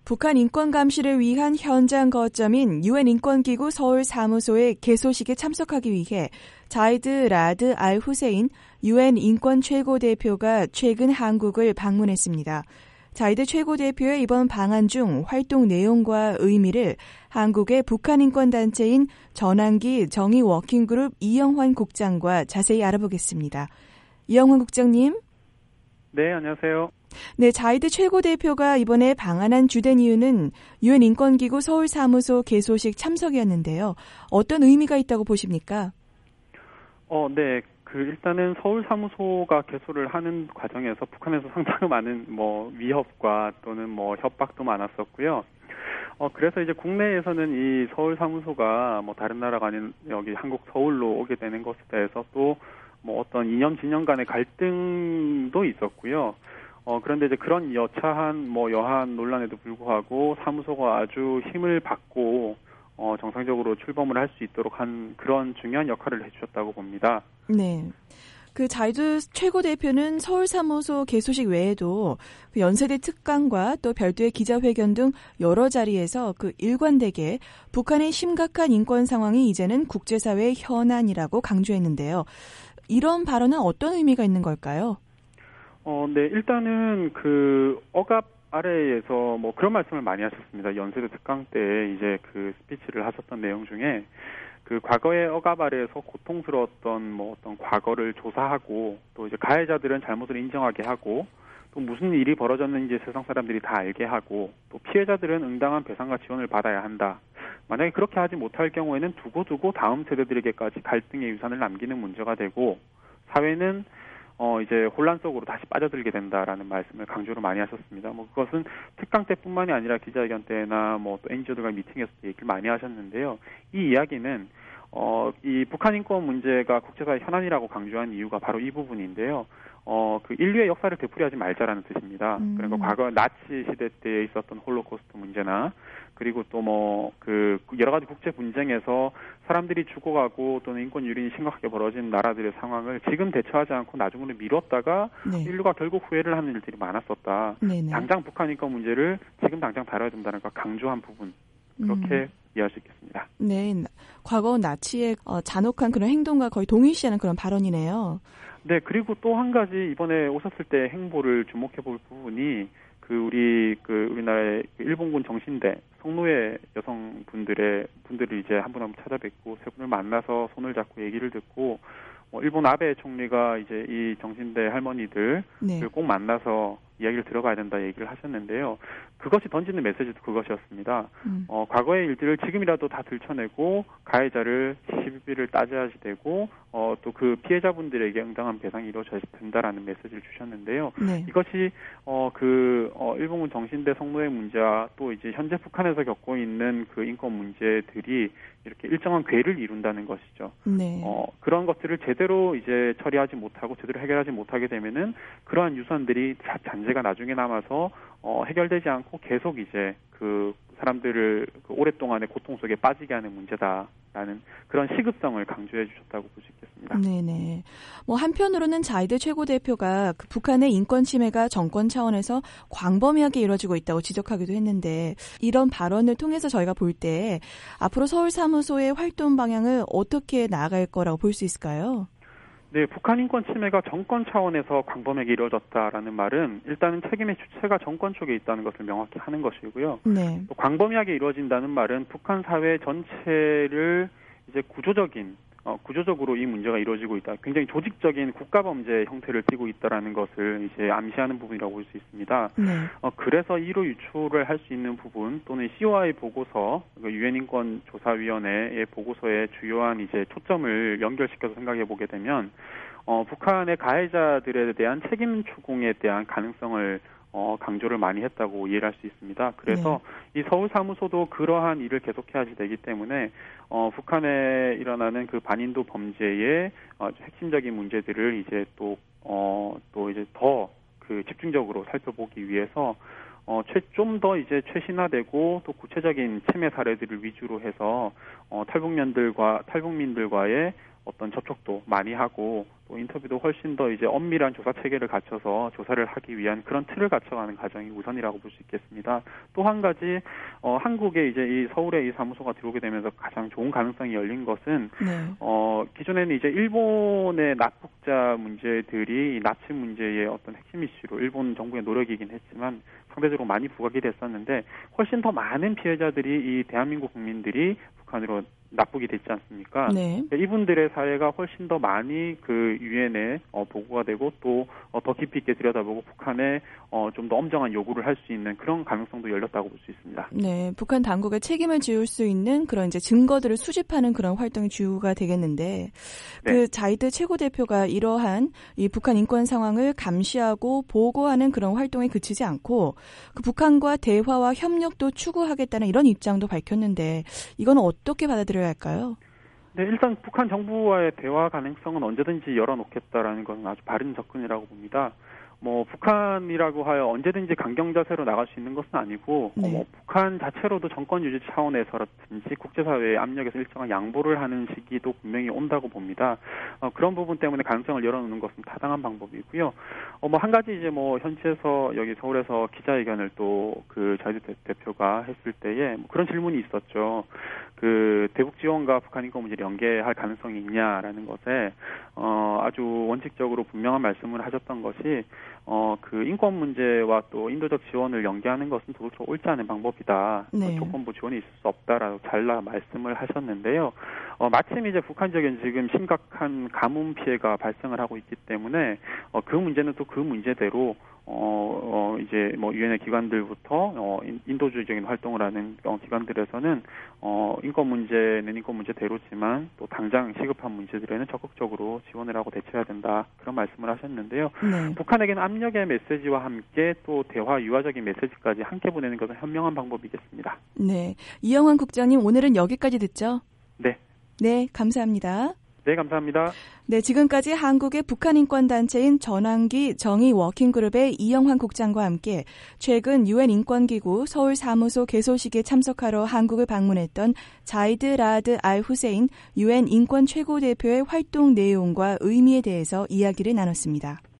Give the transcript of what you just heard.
북한 인권 감시를 위한 현장 거점인 유엔 인권기구 서울 사무소의 개소식에 참석하기 위해 자이드 라드 알 후세인 유엔 인권 최고대표가 최근 한국을 방문했습니다. 자이드 최고대표의 이번 방한 중 활동 내용과 의미를 한국의 북한 인권단체인 전환기 정의워킹그룹 이영환 국장과 자세히 알아보겠습니다. 이영환 국장님. 네, 안녕하세요. 네, 자이드 최고대표가 이번에 방한한 주된 이유는 유엔 인권기구 서울 사무소 개소식 참석이었는데요. 어떤 의미가 있다고 보십니까? 네. 일단은 서울 사무소가 개소를 하는 과정에서 북한에서 상당히 많은 위협과 또는 협박도 많았었고요. 그래서 이제 국내에서는 이 서울 사무소가 다른 나라가 아닌 여기 한국 서울로 오게 되는 것에 대해서 또 어떤 이념 진영 간의 갈등도 있었고요. 그런데 이제 그런 여차한 여한 논란에도 불구하고 사무소가 아주 힘을 받고 정상적으로 출범을 할 수 있도록 한 그런 중요한 역할을 해주셨다고 봅니다. 네. 그 자이드 최고대표는 서울 사무소 개소식 외에도 그 연세대 특강과 또 별도의 기자회견 등 여러 자리에서 일관되게 북한의 심각한 인권 상황이 이제는 국제사회의 현안이라고 강조했는데요. 이런 발언은 어떤 의미가 있는 걸까요? 네, 일단은 억압 아래에서 그런 말씀을 많이 하셨습니다. 연세대 특강 때 이제 스피치를 하셨던 내용 중에 과거의 억압 아래에서 고통스러웠던 어떤 과거를 조사하고 또 이제 가해자들은 잘못을 인정하게 하고 또 무슨 일이 벌어졌는지 세상 사람들이 다 알게 하고 또 피해자들은 응당한 배상과 지원을 받아야 한다. 만약에 그렇게 하지 못할 경우에는 두고두고 다음 세대들에게까지 갈등의 유산을 남기는 문제가 되고 사회는 이제 혼란 속으로 다시 빠져들게 된다라는 말씀을 강조를 많이 하셨습니다. 그것은 특강 때뿐만이 아니라 기자회견 때나 또 NGO들과 미팅에서도 얘기를 많이 하셨는데요. 이 이야기는 이 북한 인권 문제가 국제사회 현안이라고 강조한 이유가 바로 이 부분인데요. 인류의 역사를 되풀이하지 말자라는 뜻입니다. 그러니까 과거 나치 시대 때 있었던 홀로코스트 문제나 그리고 또 여러 가지 국제 분쟁에서 사람들이 죽어가고 또는 인권 유린이 심각하게 벌어진 나라들의 상황을 지금 대처하지 않고 나중으로 미뤘다가 네. 인류가 결국 후회를 하는 일들이 많았었다. 네네. 당장 북한 인권 문제를 지금 당장 다뤄야 된다는 걸 강조한 부분. 그렇게 이해할 수 있겠습니다. 네, 과거 나치의 잔혹한 그런 행동과 거의 동일시하는 그런 발언이네요. 네, 그리고 또 한 가지 이번에 오셨을 때 행보를 주목해 볼 부분이 우리나라의 일본군 정신대 성노예 여성분들을 이제 한 분 한 분 찾아뵙고 세 분을 만나서 손을 잡고 얘기를 듣고 일본 아베 총리가 이제 이 정신대 할머니들 네. 꼭 만나서 이야기를 들어가야 된다 얘기를 하셨는데요. 그것이 던지는 메시지도 그것이었습니다. 과거의 일들을 지금이라도 다 들춰내고 가해자를 시비를 따져야지 되고 또 피해자분들에게 응당한 배상이 이루어져야 된다라는 메시지를 주셨는데요. 네. 이것이 일본군 정신대 성노예 문제와 또 이제 현재 북한에서 겪고 있는 인권 문제들이 이렇게 일정한 궤를 이룬다는 것이죠. 네. 그런 것들을 제대로 이제 처리하지 못하고 제대로 해결하지 못하게 되면은 그러한 유산들이 잔재가 나중에 남아서 해결되지 않고 계속 이제 사람들을 오랫동안의 고통 속에 빠지게 하는 문제다라는 그런 시급성을 강조해 주셨다고 볼 수 있겠습니다. 네네. 한편으로는 자이드 최고대표가 북한의 인권 침해가 정권 차원에서 광범위하게 이루어지고 있다고 지적하기도 했는데 이런 발언을 통해서 저희가 볼 때 앞으로 서울 사무소의 활동 방향을 어떻게 나아갈 거라고 볼 수 있을까요? 네, 북한 인권 침해가 정권 차원에서 광범위하게 이루어졌다라는 말은 일단은 책임의 주체가 정권 쪽에 있다는 것을 명확히 하는 것이고요. 네. 또 광범위하게 이루어진다는 말은 북한 사회 전체를 이제 구조적으로 이 문제가 이루어지고 있다. 굉장히 조직적인 국가범죄 형태를 띠고 있다라는 것을 이제 암시하는 부분이라고 볼 수 있습니다. 네. 그래서 이로 유추를 할 수 있는 부분 또는 COI 보고서, 유엔 인권 조사위원회의 보고서의 주요한 이제 초점을 연결시켜서 생각해 보게 되면, 북한의 가해자들에 대한 책임 추궁에 대한 가능성을 강조를 많이 했다고 이해를 할 수 있습니다. 그래서 네. 이 서울 사무소도 그러한 일을 계속해야지 되기 때문에 북한에 일어나는 반인도 범죄의 핵심적인 문제들을 이제 또 이제 더 집중적으로 살펴보기 위해서 좀 더 이제 최신화되고 또 구체적인 침해 사례들을 위주로 해서 탈북민들과의 어떤 접촉도 많이 하고 또 인터뷰도 훨씬 더 이제 엄밀한 조사 체계를 갖춰서 조사를 하기 위한 그런 틀을 갖춰가는 과정이 우선이라고 볼 수 있겠습니다. 또 한 가지 한국에 이제 이 서울에 이 사무소가 들어오게 되면서 가장 좋은 가능성이 열린 것은 기존에는 이제 일본의 납북자 문제들이 이 납치 문제의 어떤 핵심 이슈로 일본 정부의 노력이긴 했지만 상대적으로 많이 부각이 됐었는데 훨씬 더 많은 피해자들이 이 대한민국 국민들이 북한으로 납북이 됐지 않습니까? 네. 이분들의 사례가 훨씬 더 많이 그 유엔에 보고가 되고 또 더 깊이 있게 들여다보고 북한에 좀 더 엄정한 요구를 할 수 있는 그런 가능성도 열렸다고 볼 수 있습니다. 네, 북한 당국의 책임을 지울 수 있는 그런 이제 증거들을 수집하는 그런 활동이 주가 되겠는데, 네. 그 자이드 최고 대표가 이러한 이 북한 인권 상황을 감시하고 보고하는 그런 활동에 그치지 않고 그 북한과 대화와 협력도 추구하겠다는 이런 입장도 밝혔는데, 이건 어떻게 받아들여야 할까요? 네, 일단 북한 정부와의 대화 가능성은 언제든지 열어놓겠다라는 것은 아주 바른 접근이라고 봅니다. 북한이라고 하여 언제든지 강경 자세로 나갈 수 있는 것은 아니고, 북한 자체로도 정권 유지 차원에서라든지 국제사회의 압력에서 일정한 양보를 하는 시기도 분명히 온다고 봅니다. 그런 부분 때문에 가능성을 열어놓는 것은 타당한 방법이고요. 한 가지 이제 현지에서 여기 서울에서 기자회견을 또 그 자이드 대표가 했을 때에 그런 질문이 있었죠. 그 대북 지원과 북한 인권 문제를 연계할 가능성이 있냐라는 것에 아주 원칙적으로 분명한 말씀을 하셨던 것이 그 인권 문제와 또 인도적 지원을 연계하는 것은 도저히 옳지 않은 방법이다. 네. 조건부 지원이 있을 수 없다라고 잘라 말씀을 하셨는데요. 마침 이제 북한 지역엔 지금 심각한 가뭄 피해가 발생을 하고 있기 때문에 그 문제는 또 그 문제대로 이제 유엔의 기관들부터 인도주의적인 활동을 하는 기관들에서는 인권 문제는 인권 문제대로지만 또 당장 시급한 문제들에는 적극적으로 지원을 하고 대처해야 된다. 그런 말씀을 하셨는데요. 네. 북한에게는 압력의 메시지와 함께 또 대화 유화적인 메시지까지 함께 보내는 것은 현명한 방법이겠습니다. 네, 이영환 국장님 오늘은 여기까지 듣죠? 네. 네, 감사합니다. 네, 감사합니다. 네, 지금까지 한국의 북한 인권 단체인 전환기 정의 워킹그룹의 이영환 국장과 함께 최근 유엔 인권기구 서울 사무소 개소식에 참석하러 한국을 방문했던 자이드 라드 알 후세인 유엔 인권 최고 대표의 활동 내용과 의미에 대해서 이야기를 나눴습니다.